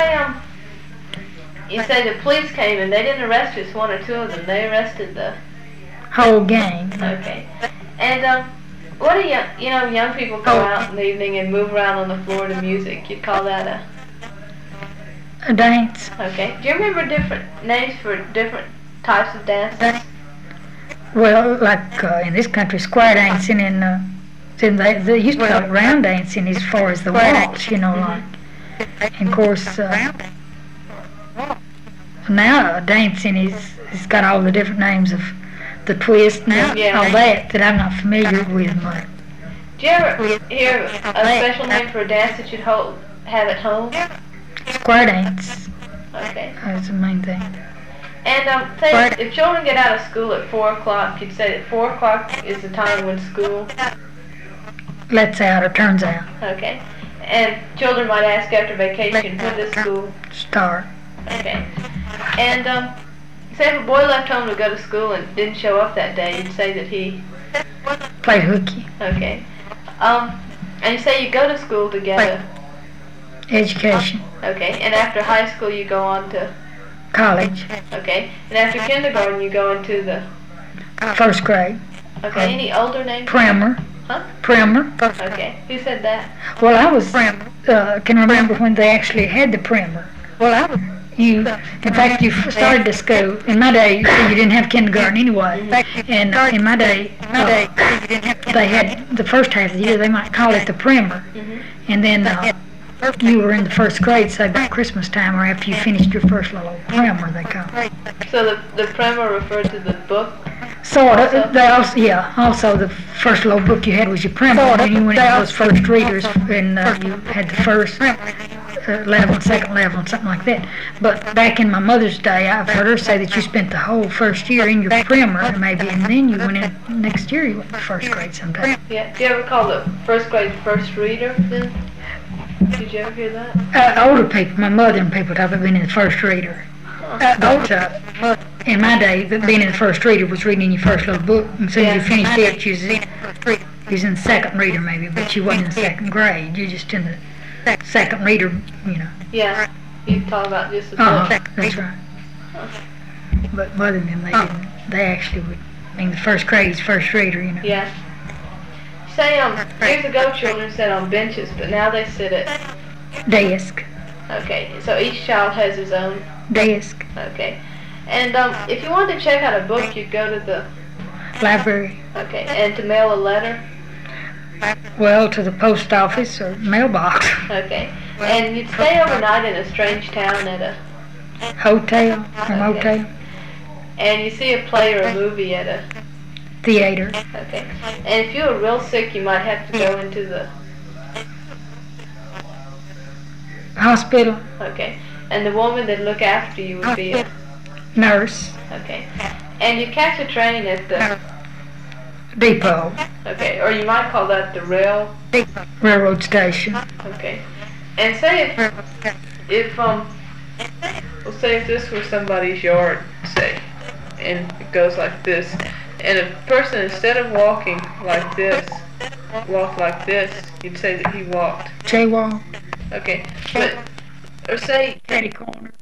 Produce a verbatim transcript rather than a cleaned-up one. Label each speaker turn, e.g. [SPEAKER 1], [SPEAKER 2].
[SPEAKER 1] say um, you say the police came and they didn't arrest just one or two of them. They arrested the
[SPEAKER 2] whole gang.
[SPEAKER 1] Okay. And um, what do you you know young people go out in the evening and move around on the floor to music? You'd call that a
[SPEAKER 2] A dance.
[SPEAKER 1] Okay. Do you remember different names for different types of dances?
[SPEAKER 2] Well, like uh, in this country, square dancing, and uh, then they, they used to call it round dancing as far as the waltz, you know, like. And of course, uh, now dancing is has got all the different names of the twist and
[SPEAKER 1] Yeah.
[SPEAKER 2] all that that I'm not familiar with much.
[SPEAKER 1] Do you ever hear a special name for a dance that you'd hold, have at home?
[SPEAKER 2] Square dance.
[SPEAKER 1] Okay.
[SPEAKER 2] That's the main thing.
[SPEAKER 1] And um, say if, if children get out of school at four o'clock, you'd say that four o'clock is the time when school.
[SPEAKER 2] Lets out or turns out.
[SPEAKER 1] Okay. And children might ask after vacation, when does school
[SPEAKER 2] start?
[SPEAKER 1] Okay. And um, say if a boy left home to go to school and didn't show up that day, you'd say that he
[SPEAKER 2] played hooky.
[SPEAKER 1] Okay. Um, and you say you go to school together.
[SPEAKER 2] Education.
[SPEAKER 1] Okay. And after high school, you go on to
[SPEAKER 2] college.
[SPEAKER 1] Okay. And after kindergarten, you go into the
[SPEAKER 2] first grade.
[SPEAKER 1] Okay. Any older names?
[SPEAKER 2] Primer.
[SPEAKER 1] Huh?
[SPEAKER 2] Primer.
[SPEAKER 1] Okay. Who said that?
[SPEAKER 2] Well, I was uh, can remember when they actually had the primer. Well, I was. You, in fact, you started to school. In my day, you didn't have kindergarten anyway. And uh, in my day, uh, they had the first half of the year. They might call it the primer, and then uh, you were in the first grade, say about Christmas time, or after you finished your first little primer, they call it.
[SPEAKER 1] So the the primer referred to the book.
[SPEAKER 2] Sort of. They also, yeah. Also, the first little book you had was your primer, and you went into those first readers, and uh, you had the first uh, level, second level, and something like that. But back in my mother's day, I've heard her say that you spent the whole first year in your primer, maybe, and then you went in next year. You went to first grade sometime.
[SPEAKER 1] Yeah. Do you ever call the first grade first reader then? Did you ever hear that?
[SPEAKER 2] Uh, older people, my mother and people talk about being in the first reader. Uh, but, uh, in my day, being in the first reader was reading your first little book. And as soon as you finished it, you was, in, you was in the second reader maybe, but you wasn't in the second grade. You're just in the second reader, you know.
[SPEAKER 1] Yeah, you talk about just the
[SPEAKER 2] uh-huh,
[SPEAKER 1] book.
[SPEAKER 2] That's right. But mother and them, they didn't. They actually would. I mean, the first grade is first reader, you know.
[SPEAKER 1] Yeah. Say, um, years ago children sat on benches, but now they sit at
[SPEAKER 2] desk.
[SPEAKER 1] Okay, so each child has his own
[SPEAKER 2] desk.
[SPEAKER 1] Okay. And um, if you wanted to check out a book, you'd go to the
[SPEAKER 2] library.
[SPEAKER 1] Okay, and to mail a letter?
[SPEAKER 2] Well, to the post office or mailbox.
[SPEAKER 1] Okay. And you'd stay overnight in a strange town at a
[SPEAKER 2] hotel or
[SPEAKER 1] okay.
[SPEAKER 2] motel.
[SPEAKER 1] And you see a play or a movie at a
[SPEAKER 2] theater.
[SPEAKER 1] Okay. And if you were real sick, you might have to go into the
[SPEAKER 2] hospital.
[SPEAKER 1] Okay. And the woman that'd look after you would be a
[SPEAKER 2] nurse.
[SPEAKER 1] Okay. And you catch a train at the
[SPEAKER 2] depot.
[SPEAKER 1] Okay. Or you might call that the rail
[SPEAKER 2] railroad station.
[SPEAKER 1] Okay. And say if if um well say if this were somebody's yard, say, and it goes like this, and a person instead of walking like this walked like this, you'd say that he walked
[SPEAKER 2] jaywalk.
[SPEAKER 1] Okay. But or say
[SPEAKER 2] catty corner.